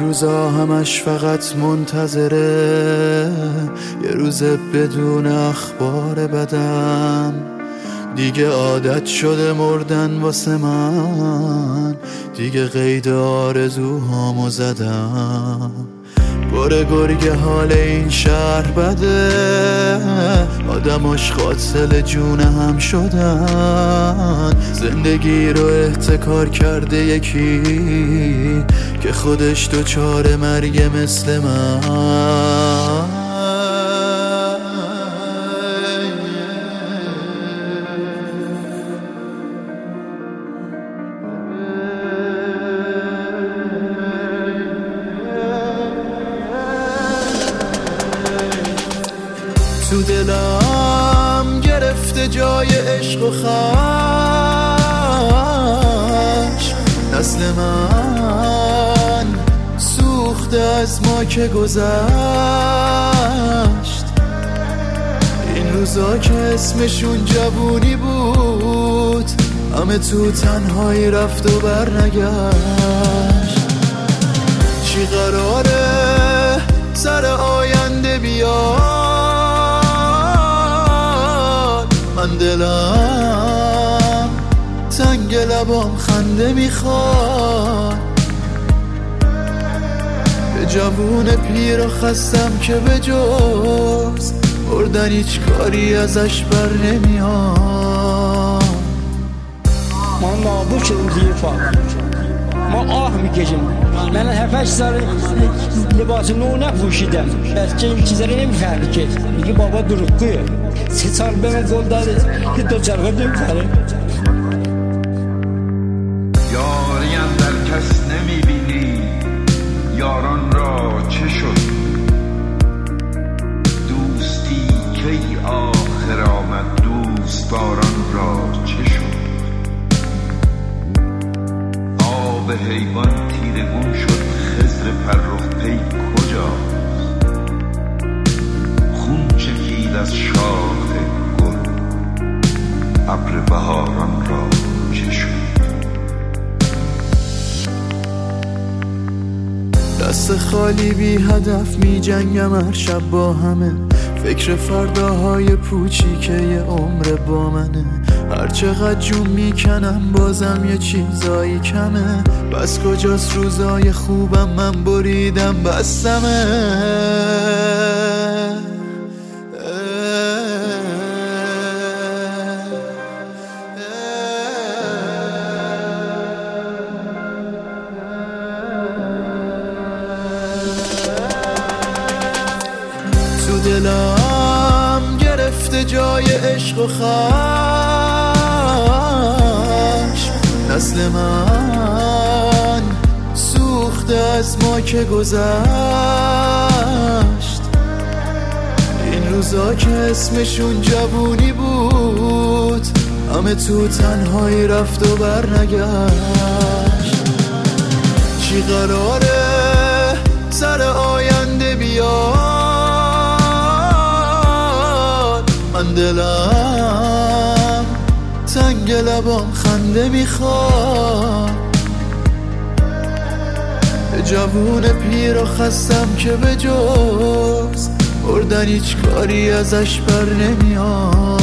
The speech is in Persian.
روزا همش فقط منتظره یه روز بدون اخبار بدم. دیگه عادت شده مردن واسه من، دیگه قید آرزوهامو زدم. باره گرگ حال این شهر بده، آدماش قاتل جون هم شدن. زندگی رو احتکار کرده یکی که خودش دوچار مرگ مثل من. تو دلم گرفته جای عشق و خشم، نسل من سوخته از ما که گذشت. این روزا که اسمشون جوونی بود، همه تو تنهایی رفت و برنگشت. چی قراره سر آینده بیاد؟ من دلم تنگ لبام خنده میخواد. به جوون پیر و خستم که به جز بردن هیچ کاری ازش بر نمیاد. ما نابود شدیم زیر پا، ما آه میکشیم. من 7-8 سال لباس نو نپوشیدم، بچه این چیزا رو نمیفهمی که میگه بابا دروغگویه. 3 سال به من گل داده که دوچرخه نمیفهمه. یاری اندر کس نمیبینی، یاران را چه شد؟ دوستی کی آخر آمد، دوستداران را چه شد؟ آب حیوان تیرگون شد، خضر فرخ پی کجاست؟ خون چکید از شاخ گل، ابر بهاران را چه شد؟ دست خالی بی هدف می جنگم هر شب با همه، فکر فرداهای پوچی که یه عمر با منه. هر چقدر جون میکنم بازم یه چیزایی کمه. بس کجاست روزای خوبم من بریدم بستمه. تو دلم گرفته جای عشق و خشم، نسل من سوخته از ما که گذشت. این روزا که اسمشون جوونی بود، همه تو تنهایی رفت و برنگشت. چی قراره سر آینده بیاد؟ من دلم تنگ لبام خنده میخواد. به جوون پیر و خستم که به جز بردن هیچ کاری ازش بر نمیاد.